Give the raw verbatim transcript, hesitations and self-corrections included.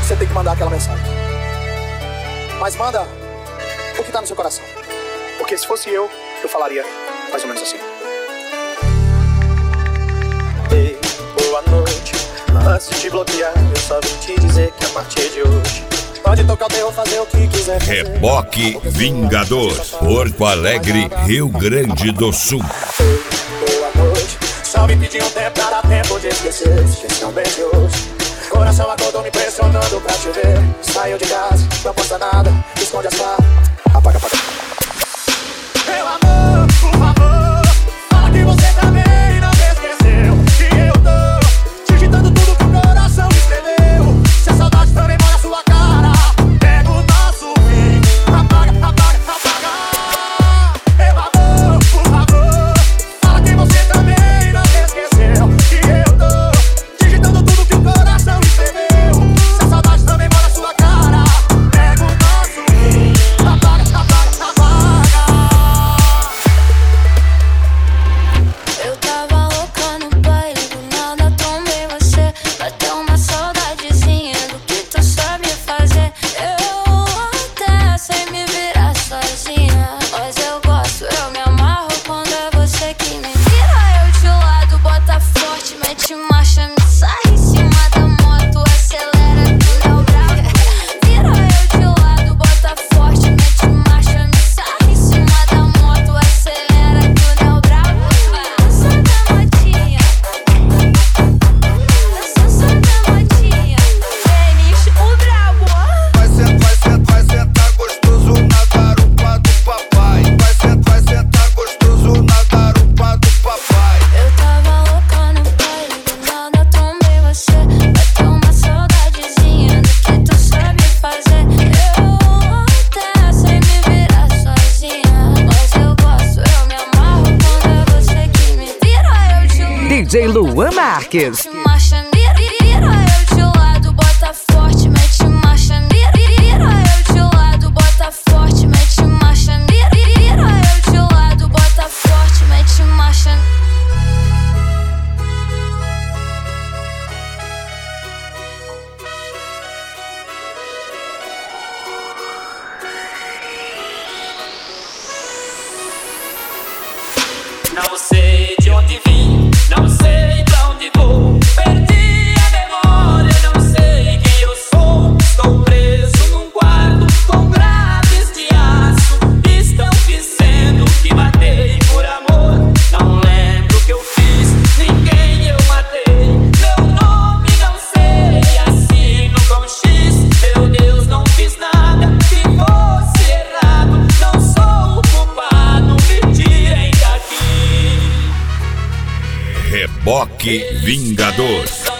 você tem que mandar aquela mensagem. Mas manda o que tá no seu coração. Porque se fosse eu, eu falaria mais ou menos assim. Ei, boa noite. Antes de te bloquear, eu só vim te dizer que a partir de hoje pode tocar o terror, fazer o que quiser fazer. Reboque Vingador, Porto Alegre, Rio Grande do Sul. Ei, boa noite. Só me pedi um tempo pra dar tempo de esquecer. Esqueci um bem de hoje. Coração acordou me pressionando pra te ver. Saiu de casa, não posta nada. Esconde as falas. Apaga, apaga. Meu amor, por favor, fala que você também não me esqueceu. Que eu tô digitando tudo que o coração escreveu. Se a saudade também mora na sua cara, pega o nosso fim. Apaga, apaga, apaga. Meu amor, por favor, fala que você também não me esqueceu. Que eu tô digitando tudo que o coração escreveu. Se a saudade também mora na sua cara, pega o nosso fim. Apaga, apaga, apaga. Eu tava louca no baile, do nada tomei você. Bateu uma saudadezinha do que tu sabe fazer. Eu até sei me virar sozinha, mas eu gosto, eu me amarro quando é você que me vira. Eu de lado, bota forte, mete marcha, me sai em cima da moto, acelera que não brava. Vira eu de lado, bota forte, mete marcha, me sai em cima da moto, acelera que não brava. Dança da motinha, dança da motinha, Denis o brabo. Vai sentar, vai sentar, vai sentar gostoso na garupa do papai. Vai sentar, vai sentar gostoso na garupa do papai. Eu tava louca no baile, do nada trombei você. Bateu uma saudadezinha do que tu sabe fazer. Eu até sei me virar sozinha, mas eu gosto, eu me amarro quando é você que me vira. Eu de lado, D J Luan Marques. marcha, vira, vira eu de lado, bota forte, mete marcha, vira, vira eu de lado, bota forte, mete marcha, vira, vira eu de lado, bota forte, mete marcha. Não sei de onde vim, não sei pra onde vou. Perdi a memória, não sei quem eu sou. Estou preso num quarto com grades de aço. Estão dizendo que matei por amor. Não lembro o que eu fiz, ninguém eu matei. Meu nome não sei, assino com X. Meu Deus, não fiz nada que fosse errado. Não sou o culpado, me tirem daqui. Reboque Vingador.